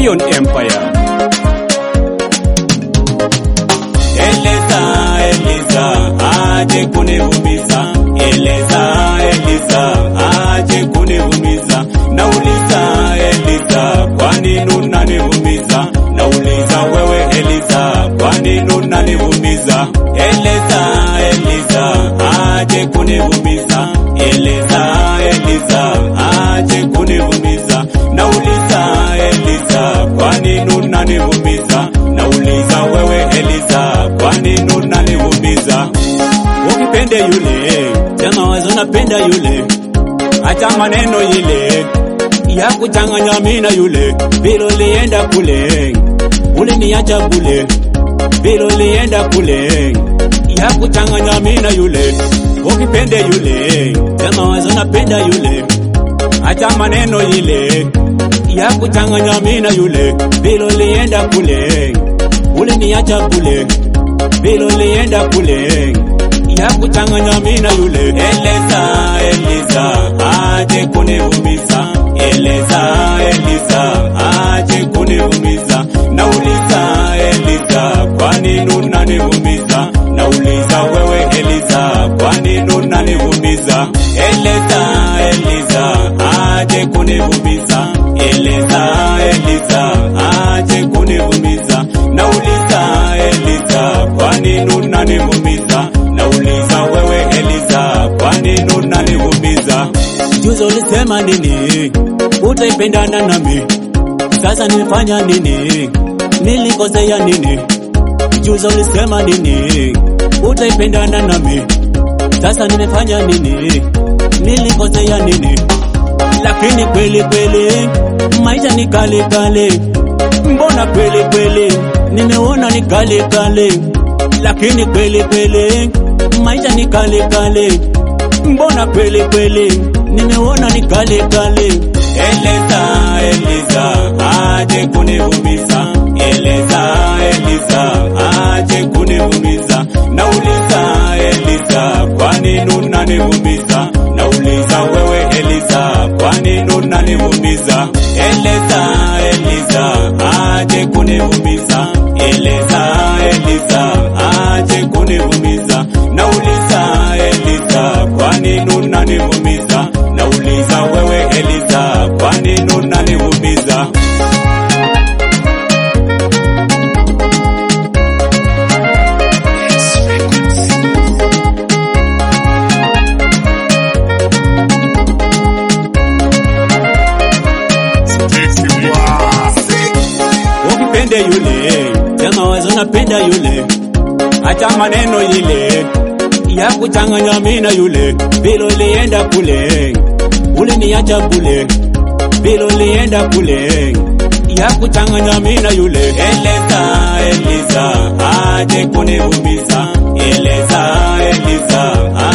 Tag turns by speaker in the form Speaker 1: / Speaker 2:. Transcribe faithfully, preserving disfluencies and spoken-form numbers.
Speaker 1: Lion Empire.
Speaker 2: Eleza, Eleza, aje kunivumiza. Eleza, Eleza, aje kunivumiza. Nauliza, Eleza, kwa nini unanivumiza? Nauliza wewe Eleza, kwa nini unanivumiza? Eleza, Eleza, aje kunivumiza. Eleza, Eleza, aje kunivumiza. Nauliza Eleza, kwa nini unanivumiza? Nauliza wewe Eleza, kwa nini unanivumiza? Ukipende yule, sema wazo napenda yule. Acha maneno ile ya kuchanganya mimi na yule. Bilo lienda kule, uliniacha kule. Bilo lienda kule, ya kuchanganya mimi na yule. Ukipende yule, sema wazo napenda yule. Acha maneno ile ya kuchanganya mimi na yule. Bilo lienda kule, uliniacha kule. Bilo lienda kule, ya kuchanganya mimi na yule. Eleza, Eleza, aje kunivumiza. Eleza, Eleza, aje kunivumiza. Nauliza Eleza, kwa nini unanivumiza? Nauliza wewe Eleza, kwa nini unanivumiza? Eleza, Eleza, aje kunivumiza. Eleza, Eleza, aje kunivumiza. Nauliza Eleza, kwa nini unanivumiza? Nauliza wewe Eleza, kwa nini unanivumiza? Juzi ulisema nini? Utaipendana nami. Sasa nilifanya nini? Nilikosea nini? Juzi ulisema nini? Utaipendana nami. Sasa nimefanya nini? Nilikosea nini? Lakini kweli kweli maisha ni kale kale. Mbona kweli kweli nimeona ni kale kale. Lakini kweli kweli maisha ni kale kale. Mbona kweli kweli nimeona ni kale kale. Eleza, Eleza, aje kunivumiza. Eleza, Eleza, aje kunivumiza. Nauliza Eleza, kwa nini unanivumiza? Nauliza wewe Eleza, kwa nini unanivumiza? Eleza, Eleza, aje kunivumiza. Eleza, Eleza, aje kunivumiza. Nauliza Eleza, kwa nini unanivumiza? Nauliza wewe Eleza, kwa nini unanivumiza? Ukipende yule, sema wazo napenda yule. Acha maneno ile ya kuchanganya mimi na yule. Bilo lienda kule, uliniacha kule. Bilo lienda kule, ya kuchanganya mimi na yule. Eleza, Eleza, aje kunivumiza. Eleza, Eleza,